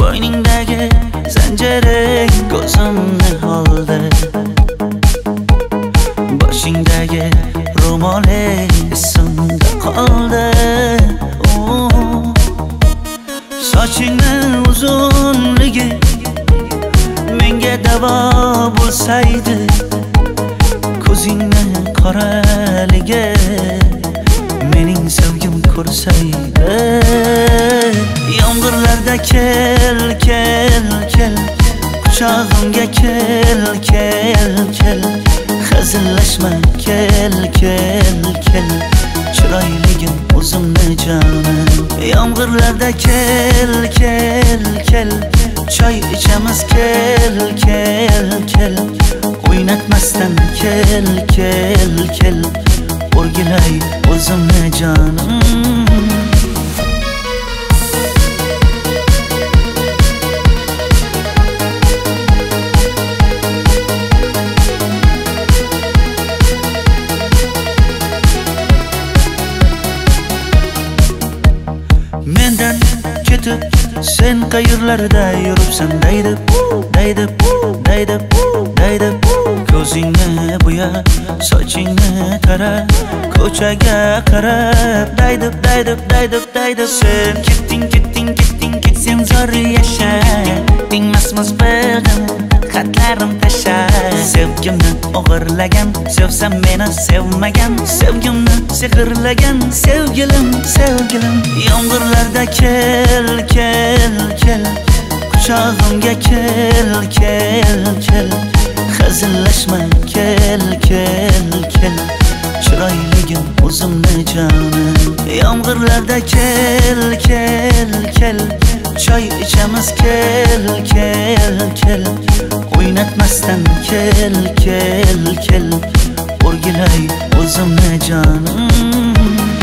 Bo'yningdagi zanjiring ko'zimni oldi, boshingdagi ro'moling esimda qoldi. Sochingni uzunligi menga davo bo'lsaydi, ko'zingni qoraligi mening sevgim ko'rsaydi. Yomg'irlarda kel, kel, kel, quchog'imga kel, kel, kel, hazillashma kel, kel, kel, chiroyligim o'zimni jonim. Yomg'irlarda kel, kel, kel, choy ichamiz kel, kel, kel, o'ynatmasdan kel, kel, kel, o'rgilay o'zimni jonim. Mendan ketib sen qayerlarda yuribsan daydib, daydib, daydib, daydib, ko'zingni bo'ya, sochingni tara, ko'chaga qarab daydib, daydib, daydib, daydib. Sen ketding, ketding, ketding, ketsam zor yasha, tingmasmiz beg'im, xatlarim tasha. Sevgimni o'g'irlagan, sevsam meni sevmagan, sevgimni sehrlagan sevgilim, sevgilim. Yomg'irlarda kel, kel, kel, quchog'imga kel, kel, kel, hazillashma kel, kel, kel, chiroyligim o'zimni jonim. Yomg'irlarda kel, kel, kel, choy ichamiz kel, kel, kel, o'ynatmasdan kel, kel, kel, o'rgilay o'zimni jonim.